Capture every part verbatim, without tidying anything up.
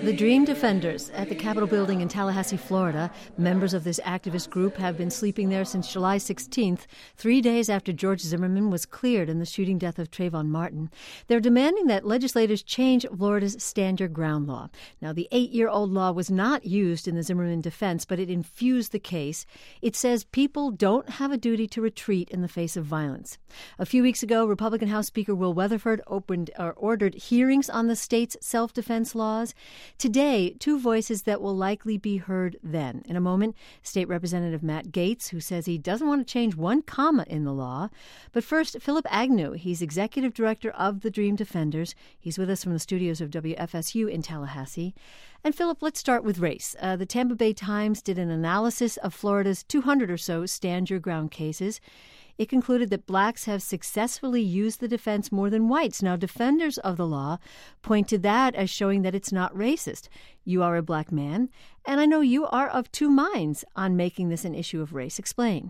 The Dream Defenders at the Capitol building in Tallahassee, Florida. Members of this activist group have been sleeping there since July sixteenth, three days after George Zimmerman was cleared in the shooting death of Trayvon Martin. They're demanding that legislators change Florida's Stand Your Ground law. Now, the eight-year-old law was not used in the Zimmerman defense, but it infused the case. It says people don't have a duty to retreat in the face of violence. A few weeks ago, Republican House Speaker Will Weatherford opened or ordered hearings on the state's self-defense laws. Today, two voices that will likely be heard then. In a moment, State Representative Matt Gaetz, who says he doesn't want to change one comma in the law. But first, Philip Agnew. He's Executive Director of the Dream Defenders. He's with us from the studios of W F S U in Tallahassee. And Philip, let's start with race. Uh, the Tampa Bay Times did an analysis of Florida's two hundred or so Stand Your Ground cases. It concluded that blacks have successfully used the defense more than whites. Now, defenders of the law point to that as showing that it's not racist. You are a black man, and I know you are of two minds on making this an issue of race. Explain.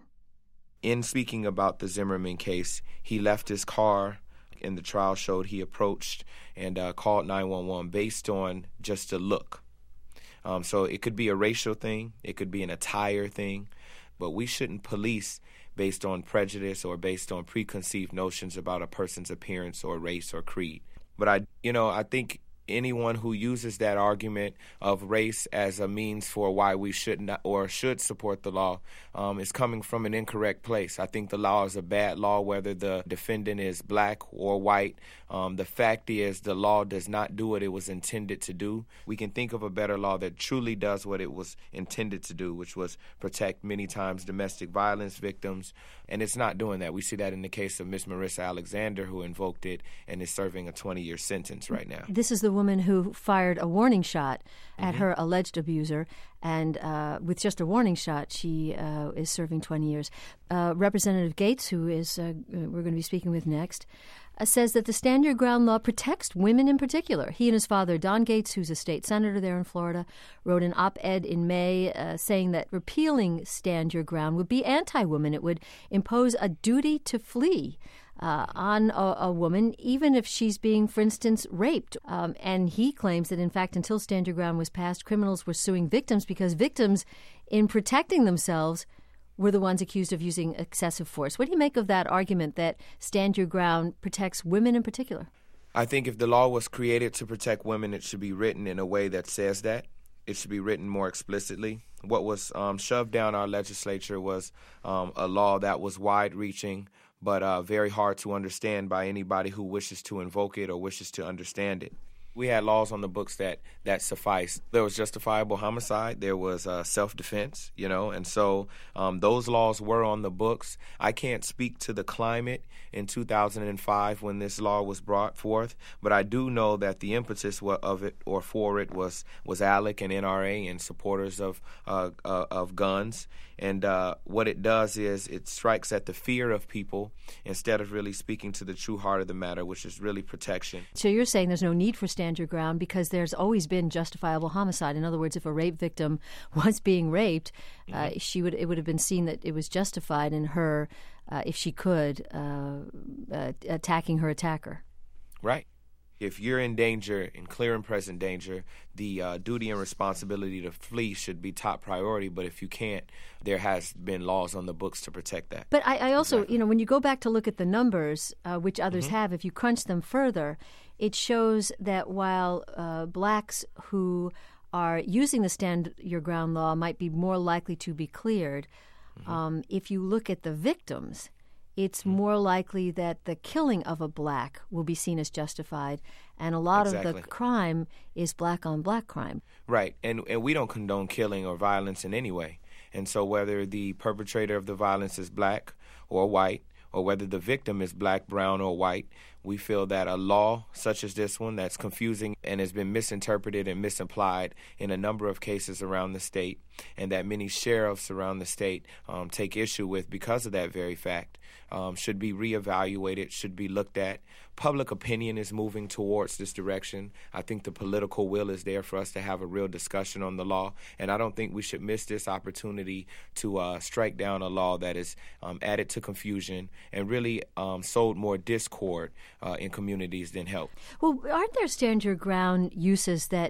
In speaking about the Zimmerman case, he left his car, and the trial showed he approached and uh, called nine one one based on just a look. Um, so it could be a racial thing, it could be an attire thing, but we shouldn't police based on prejudice or based on preconceived notions about a person's appearance or race or creed. But I, you know, I think anyone who uses that argument of race as a means for why we should not or should support the law um, is coming from an incorrect place. I think the law is a bad law, whether the defendant is black or white. Um, the fact is the law does not do what it was intended to do. We can think of a better law that truly does what it was intended to do, which was protect many times domestic violence victims, and it's not doing that. We see that in the case of Miss Marissa Alexander, who invoked it and is serving a twenty-year sentence right now. This is the woman who fired a warning shot at Mm-hmm. her alleged abuser, and uh, with just a warning shot, she uh, is serving twenty years. Uh, Representative Gaetz, who is uh, we're going to be speaking with next, uh, says that the Stand Your Ground law protects women in particular. He and his father, Don Gaetz, who's a state senator there in Florida, wrote an op-ed in May uh, saying that repealing Stand Your Ground would be anti-woman. It would impose a duty to flee Uh, on a, a woman, even if she's being, for instance, raped. Um, and he claims that, in fact, until Stand Your Ground was passed, criminals were suing victims because victims, in protecting themselves, were the ones accused of using excessive force. What do you make of that argument that Stand Your Ground protects women in particular? I think if the law was created to protect women, it should be written in a way that says that. It should be written more explicitly. What was um, shoved down our legislature was um, a law that was wide-reaching, but uh, very hard to understand by anybody who wishes to invoke it or wishes to understand it. We had laws on the books that, that sufficed. There was justifiable homicide. There was uh, self-defense, you know, and so um, those laws were on the books. I can't speak to the climate in two thousand five when this law was brought forth, but I do know that the impetus of it or for it was was ALEC and N R A and supporters of uh, uh, of guns. And uh, what it does is it strikes at the fear of people instead of really speaking to the true heart of the matter, which is really protection. So you're saying there's no need for Stand Your Ground because there's always been justifiable homicide. In other words, if a rape victim was being raped, mm-hmm. uh, she would it would have been seen that it was justified in her, uh, if she could, uh, uh, attacking her attacker. Right. If you're in danger, in clear and present danger, the uh, duty and responsibility to flee should be top priority. But if you can't, there has been laws on the books to protect that. But I, I also, exactly. you know, when you go back to look at the numbers, uh, which others mm-hmm. have, if you crunch them further, it shows that while uh, blacks who are using the Stand Your Ground law might be more likely to be cleared, mm-hmm. um, if you look at the victims, it's more likely that the killing of a black will be seen as justified, and a lot exactly. of the crime is black-on-black crime. Right, and and we don't condone killing or violence in any way. And so whether the perpetrator of the violence is black or white, or whether the victim is black, brown, or white, we feel that a law such as this one that's confusing and has been misinterpreted and misapplied in a number of cases around the state, and that many sheriffs around the state um, take issue with because of that very fact, um, should be reevaluated, should be looked at. Public opinion is moving towards this direction. I think the political will is there for us to have a real discussion on the law, and I don't think we should miss this opportunity to uh, strike down a law that is um, added to confusion and really um, sowed more discord uh, in communities than help. Well, aren't there Stand Your Ground uses that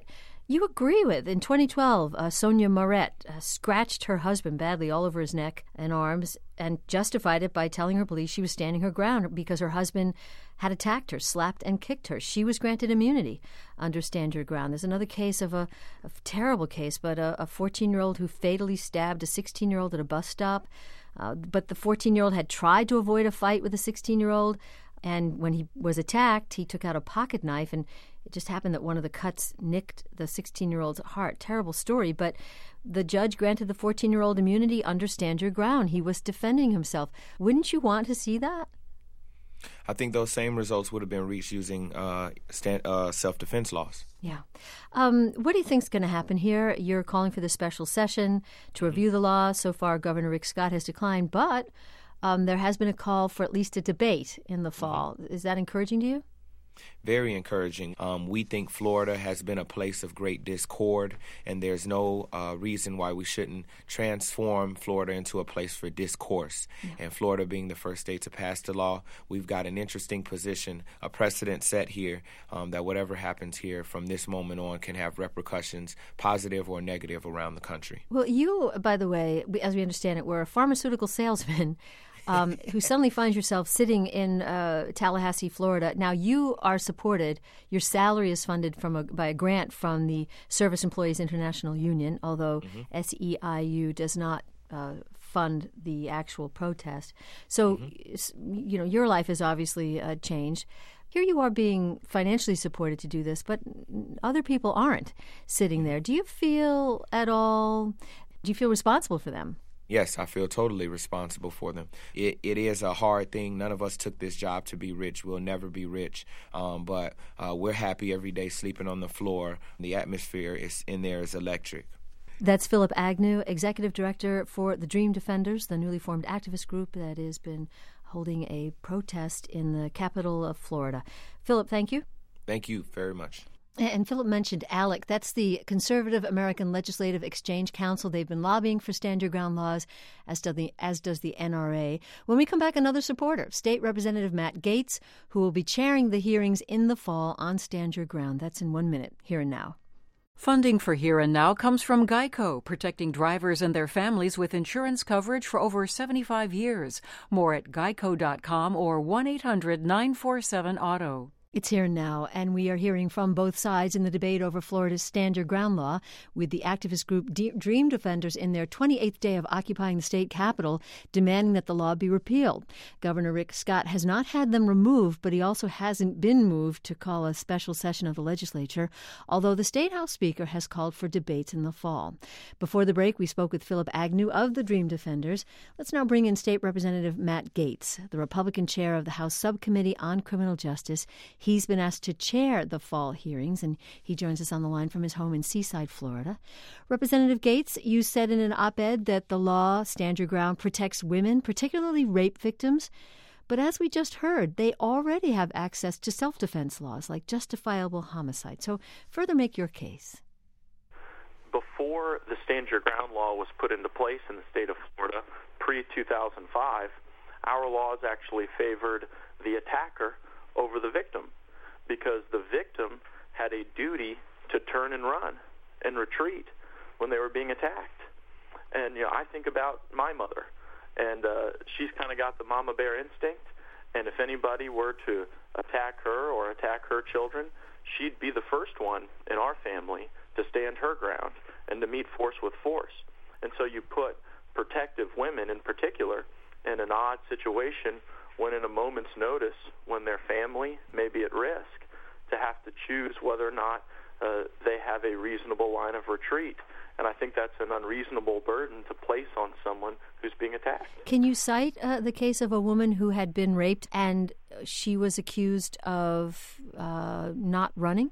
you agree with. In twenty twelve, uh, Sonia Moret uh, scratched her husband badly all over his neck and arms and justified it by telling her police she was standing her ground because her husband had attacked her, slapped and kicked her. She was granted immunity under Stand Your Ground. There's another case of a, a terrible case, but a fourteen-year-old who fatally stabbed a sixteen-year-old at a bus stop. Uh, but the fourteen-year-old had tried to avoid a fight with a sixteen-year-old, and when he was attacked, he took out a pocket knife, and it just happened that one of the cuts nicked the sixteen-year-old's heart. Terrible story, but the judge granted the fourteen-year-old immunity under Stand Your Ground. He was defending himself. Wouldn't you want to see that? I think those same results would have been reached using uh, stand, uh, self-defense laws. Yeah. Um, what do you think is going to happen here? You're calling for the special session to review the law. So far, Governor Rick Scott has declined, but um, there has been a call for at least a debate in the fall. Is that encouraging to you? Very encouraging. Um, we think Florida has been a place of great discord, and there's no uh, reason why we shouldn't transform Florida into a place for discourse. Yeah. And Florida being the first state to pass the law, we've got an interesting position, a precedent set here um, that whatever happens here from this moment on can have repercussions, positive or negative, around the country. Well, you, by the way, as we understand it, were a pharmaceutical salesman Um, who suddenly finds yourself sitting in uh, Tallahassee, Florida. Now, you are supported. Your salary is funded from a, by a grant from the Service Employees International Union, although mm-hmm. S E I U does not uh, fund the actual protest. So, mm-hmm. you know, your life has obviously uh, changed. Here you are being financially supported to do this, but other people aren't sitting there. Do you feel at all, do you feel responsible for them? Yes, I feel totally responsible for them. It It is a hard thing. None of us took this job to be rich. We'll never be rich. Um, but uh, we're happy every day sleeping on the floor. The atmosphere is in there is electric. That's Philip Agnew, Executive Director for the Dream Defenders, the newly formed activist group that has been holding a protest in the capital of Florida. Philip, thank you. Thank you very much. And Philip mentioned ALEC. That's the Conservative American Legislative Exchange Council. They've been lobbying for Stand Your Ground laws, as does the, as does the N R A. When we come back, another supporter, State Representative Matt Gaetz, who will be chairing the hearings in the fall on Stand Your Ground. That's in one minute, Here and Now. Funding for Here and Now comes from GEICO, protecting drivers and their families with insurance coverage for over seventy-five years. More at geico dot com or one eight hundred nine four seven auto. It's Here and Now, and we are hearing from both sides in the debate over Florida's Stand Your Ground law, with the activist group D- Dream Defenders in their twenty-eighth day of occupying the state capitol, demanding that the law be repealed. Governor Rick Scott has not had them removed, but he also hasn't been moved to call a special session of the legislature, although the State House Speaker has called for debates in the fall. Before the break, we spoke with Philip Agnew of the Dream Defenders. Let's now bring in State Representative Matt Gaetz, the Republican chair of the House Subcommittee on Criminal Justice. He's been asked to chair the fall hearings, and he joins us on the line from his home in Seaside, Florida. Representative Gaetz, you said in an op-ed that the law, Stand Your Ground, protects women, particularly rape victims. But as we just heard, they already have access to self-defense laws like justifiable homicide. So further make your case. Before the Stand Your Ground law was put into place in the state of Florida, pre two thousand five, our laws actually favored the attacker over the victim, because the victim had a duty to turn and run and retreat when they were being attacked. And, you know, I think about my mother, and uh, she's kind of got the mama bear instinct, and if anybody were to attack her or attack her children, she'd be the first one in our family to stand her ground and to meet force with force. And so you put protective women in particular in an odd situation when in a moment's notice, when their family may be at risk, to have to choose whether or not uh, they have a reasonable line of retreat. And I think that's an unreasonable burden to place on someone who's being attacked. Can you cite uh, the case of a woman who had been raped and she was accused of uh, not running?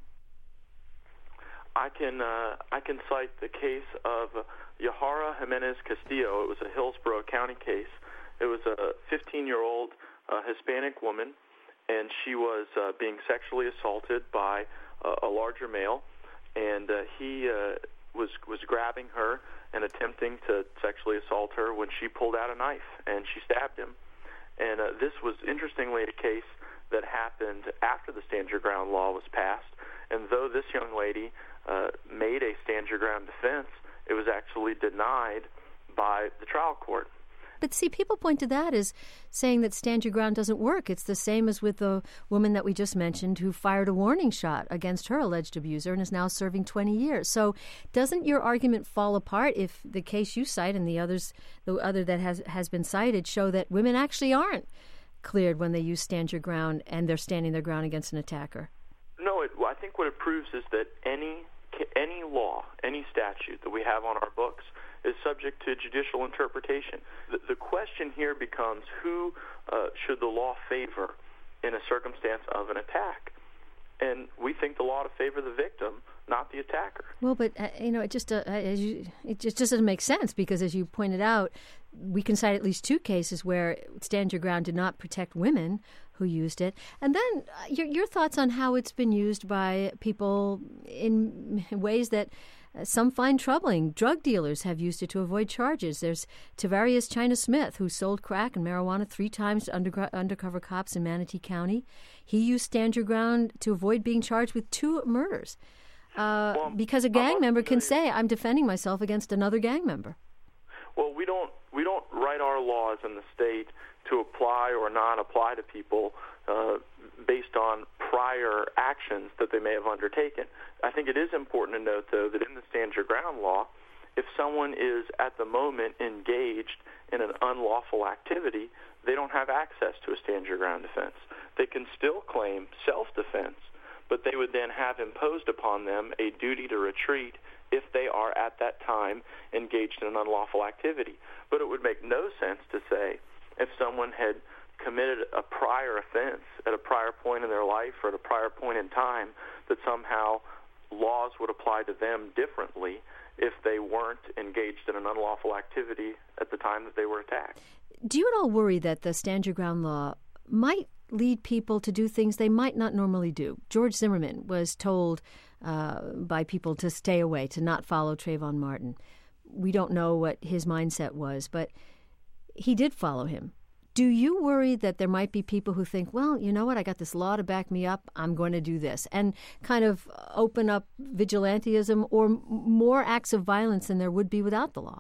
I can uh, I can cite the case of Yahara Jimenez Castillo. It was a Hillsborough County case. It was a fifteen-year-old uh, Hispanic woman, and she was uh, being sexually assaulted by uh, a larger male, and uh, he uh, was was grabbing her and attempting to sexually assault her when she pulled out a knife and she stabbed him. And uh, this was, interestingly, a case that happened after the Stand Your Ground law was passed. And though this young lady uh, made a stand your ground defense, it was actually denied by the trial court. But see, people point to that as saying that stand your ground doesn't work. It's the same as with the woman that we just mentioned who fired a warning shot against her alleged abuser and is now serving twenty years. So doesn't your argument fall apart if the case you cite and the others, the other that has, has been cited, show that women actually aren't cleared when they use stand your ground and they're standing their ground against an attacker? No, it, I think what it proves is that any any law, any statute that we have on our books is subject to judicial interpretation. The, the question here becomes who uh, should the law favor in a circumstance of an attack? And we think the law to favor the victim, not the attacker. Well, but, uh, you know, it just, uh, as you, it just doesn't make sense because, as you pointed out, we can cite at least two cases where stand your ground did not protect women who used it. And then uh, your, your thoughts on how it's been used by people in ways that uh, some find troubling. Drug dealers have used it to avoid charges. There's Tavarius China Smith, who sold crack and marijuana three times to under, undercover cops in Manatee County. He used stand your ground to avoid being charged with two murders uh, well, because a gang member can say, I'm defending myself against another gang member. Well, we don't we don't write our laws in the state to apply or not apply to people uh, based on prior actions that they may have undertaken. I think it is important to note, though, that in the stand your ground law, if someone is at the moment engaged in an unlawful activity, they don't have access to a stand your ground defense. They can still claim self-defense, but they would then have imposed upon them a duty to retreat if they are at that time engaged in an unlawful activity. But it would make no sense to say if someone had committed a prior offense at a prior point in their life or at a prior point in time that somehow laws would apply to them differently if they weren't engaged in an unlawful activity at the time that they were attacked. Do you at all worry that the stand your ground law might lead people to do things they might not normally do? George Zimmerman was told uh, by people to stay away, to not follow Trayvon Martin. We don't know what his mindset was, but he did follow him. Do you worry that there might be people who think, well, you know what, I got this law to back me up, I'm going to do this, and kind of open up vigilantism or more acts of violence than there would be without the law?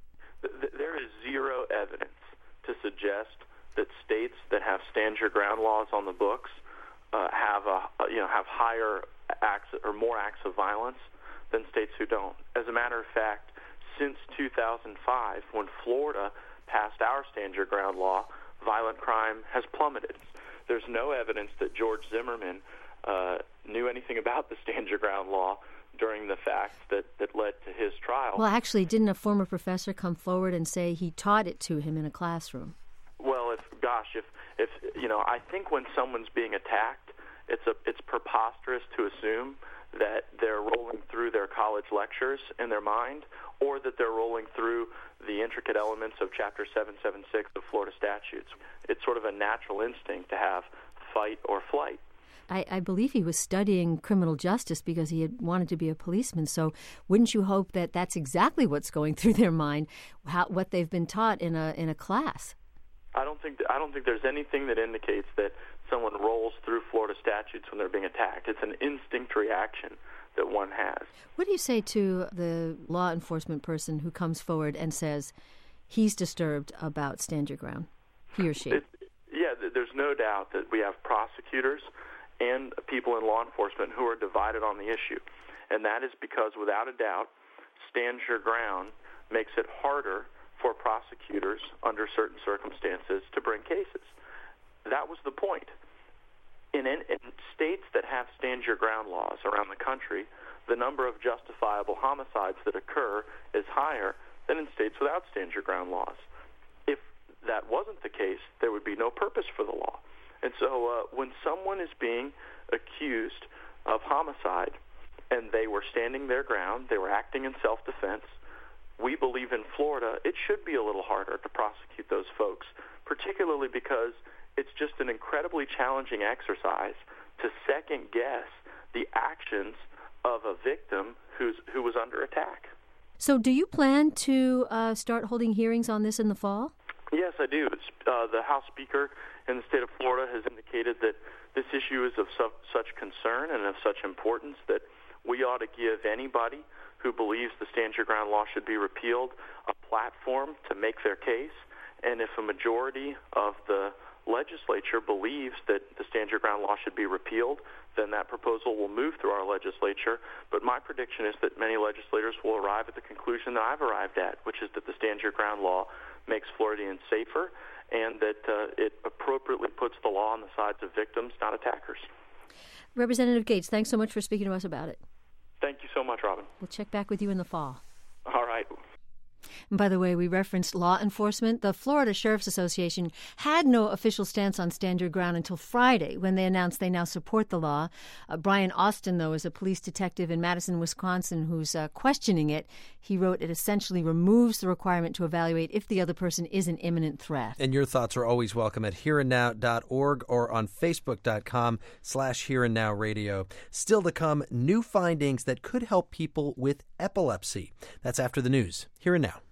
There is zero evidence to suggest that states that have stand your ground laws on the books uh, have a you know have higher acts or more acts of violence than states who don't. As a matter of fact, since two thousand five, when Florida passed our stand your ground law, violent crime has plummeted. There's no evidence that George Zimmerman uh, knew anything about the stand your ground law during the facts that, that led to his trial. Well, actually, didn't a former professor come forward and say he taught it to him in a classroom? Well, if gosh, if if you know, I think when someone's being attacked, it's a it's preposterous to assume that they're rolling through their college lectures in their mind, or that they're rolling through the intricate elements of Chapter seven seventy-six of Florida statutes. It's sort of a natural instinct to have fight or flight. I, I believe he was studying criminal justice because he had wanted to be a policeman. So wouldn't you hope that that's exactly what's going through their mind, how, what they've been taught in a in a class? I don't think I don't think there's anything that indicates that someone rolls through Florida statutes when they're being attacked. It's an instinct reaction that one has. What do you say to the law enforcement person who comes forward and says he's disturbed about stand your ground, he or she? It, yeah, there's no doubt that we have prosecutors and people in law enforcement who are divided on the issue. And that is because, without a doubt, stand your ground makes it harder for prosecutors under certain circumstances to bring cases. That was the point. In, in, in states that have stand your ground laws around the country, the number of justifiable homicides that occur is higher than in states without stand your ground laws. If that wasn't the case, there would be no purpose for the law. And so uh, when someone is being accused of homicide and they were standing their ground, they were acting in self-defense, we believe in Florida it should be a little harder to prosecute those folks, particularly because it's just an incredibly challenging exercise to second-guess the actions of a victim who's who was under attack. So do you plan to uh, start holding hearings on this in the fall? Yes, I do. It's, uh, the House Speaker in the state of Florida has indicated that this issue is of su- such concern and of such importance that We ought to give anybody who believes the Stand Your Ground law should be repealed a platform to make their case. And if a majority of the legislature believes that the Stand Your Ground law should be repealed, then that proposal will move through our legislature. But my prediction is that many legislators will arrive at the conclusion that I've arrived at, which is that the Stand Your Ground law makes Floridians safer and that uh, it appropriately puts the law on the sides of victims, not attackers. Representative Gates, thanks so much for speaking to us about it. Thank you so much, Robin. We'll check back with you in the fall. All right. And by the way, we referenced law enforcement. The Florida Sheriff's Association had no official stance on Stand Your Ground until Friday when they announced they now support the law. Uh, Brian Austin, though, is a police detective in Madison, Wisconsin, who's uh, questioning it. He wrote it essentially removes the requirement to evaluate if the other person is an imminent threat. And your thoughts are always welcome at here and now dot org or on facebook.com slash here and now radio. Still to come, new findings that could help people with epilepsy. That's after the news. Here and Now.